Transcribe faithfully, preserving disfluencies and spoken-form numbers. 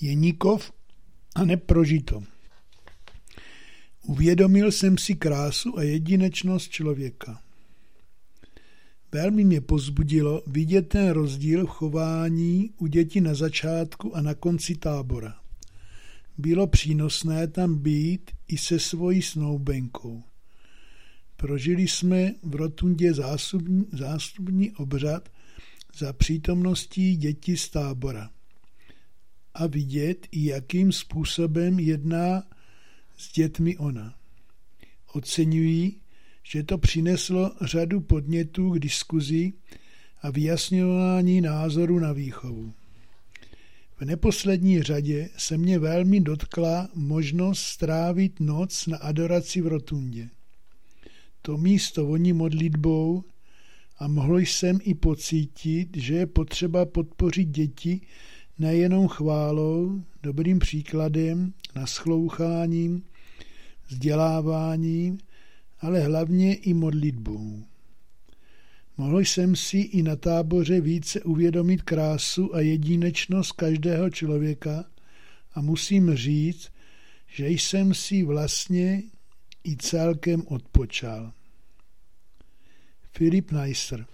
je nikov a neprožito. Uvědomil jsem si krásu a jedinečnost člověka. Velmi mě povzbudilo vidět ten rozdíl v chování u dětí na začátku a na konci tábora. Bylo přínosné tam být i se svojí snoubenkou. Prožili jsme v rotundě zástupní, zástupní obřad za přítomností dětí z tábora. A vidět, i jakým způsobem jedná s dětmi ona. Oceňuji, že to přineslo řadu podnětů k diskuzi a vyjasňování názoru na výchovu. V neposlední řadě se mě velmi dotkla možnost strávit noc na adoraci v rotundě. To místo voní modlitbou a mohl jsem i pocítit, že je potřeba podpořit děti nejenom chválou, dobrým příkladem, nasloucháním, vzděláváním, ale hlavně i modlitbou. Mohl jsem si i na táboře více uvědomit krásu a jedinečnost každého člověka a musím říct, že jsem si vlastně i celkem odpočal. Filip Neisser.